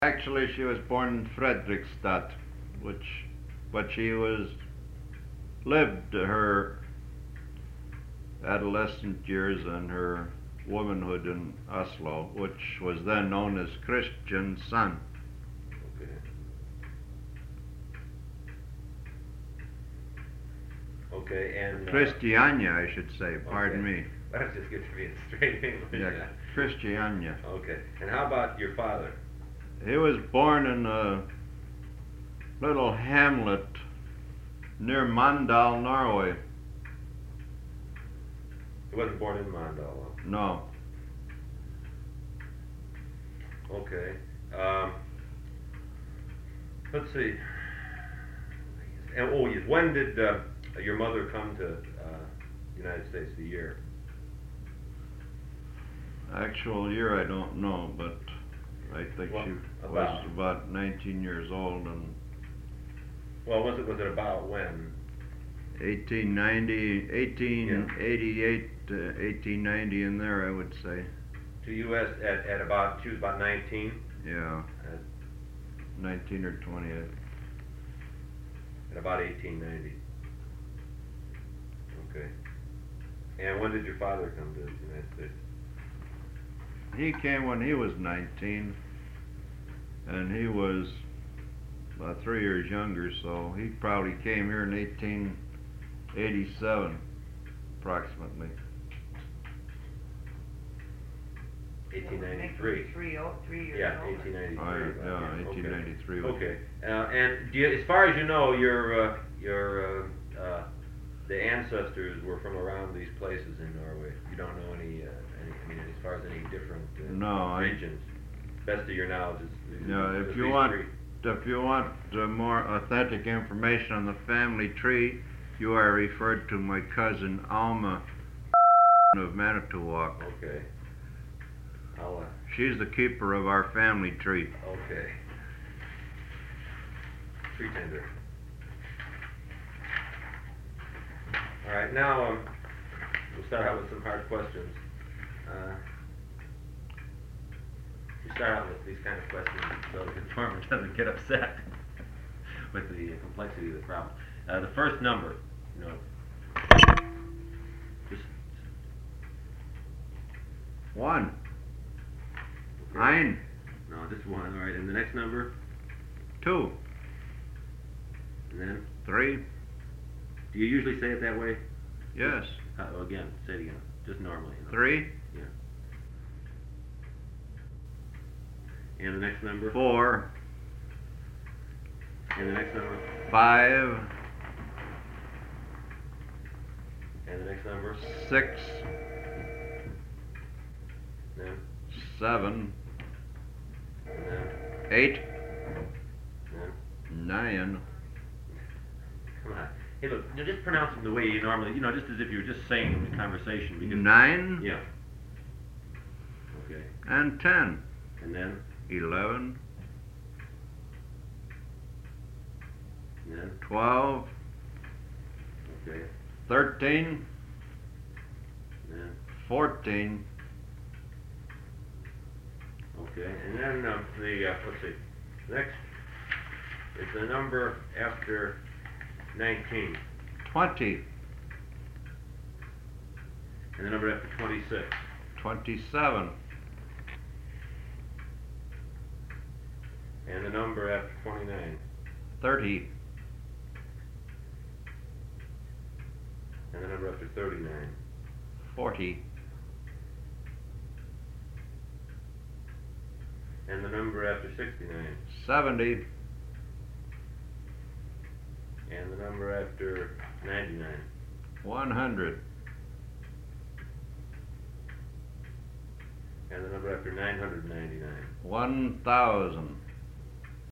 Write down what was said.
Actually, she was born in Fredrikstad, which, but she lived her adolescent years and her womanhood in Oslo, which was then known as Kristiansand. Okay. Okay, and Christiania, I should say. Pardon okay. me. That's just good to be in straight English. Yeah, Christiania. Okay. And how about your father? He was born in a little hamlet near Mandal, Norway. He wasn't born in Mandal. No. Okay. Let's see. And yes, when did your mother come to United States? The year? Actual year I don't know, but I think Well, she about? was about 19 years old in Well, was it about when? 1890, 1888 to 1890 in there, I would say. To U.S. at about, she was about 19? Yeah, 19 or 20. At about 1890. Okay. And when did your father come to the United States? He came when he was 19, and he was about 3 years younger, so he probably came here in 1887, approximately. 1893. 3 years Yeah, old. 1893. Yeah, 1893. Okay. And do you, as far as you know, the ancestors were from around these places in Norway. You don't know any I mean, as far as any different No, regions. Best of your knowledge is. No, is if these you want, three. if you want more authentic information on the family tree, you are referred to my cousin Alma of Manitowoc. Okay. I'll. She's the keeper of our family tree. Okay. Tree tender. All right, now we'll start out with some hard questions. We start out with these kind of questions so the informant doesn't get upset with the complexity of the problem. The first number, just 1. okay. 9. No, just 1. All right, and the next number, 2. and then 3. do you usually say it that way? Yes. Again, say it again, just normally. 3. Yeah. And the next number? 4. And the next number? 5. And the next number? 6. Then? 7. And then? 8. Then? 9. Come on. Hey, look, just pronounce them the way you normally, just as if you were just saying them in conversation. Because, 9. Yeah. Okay. And 10. And then? 11. And then? 12. Okay. 13. And then? 14. Okay. And then let's see. Next is the number after 19. 20. And the number after 26. 27. And the number after 29. 30. And the number after 39. 40. And the number after 69. 70. And the number after 99. 100. And the number after 999. 1,000.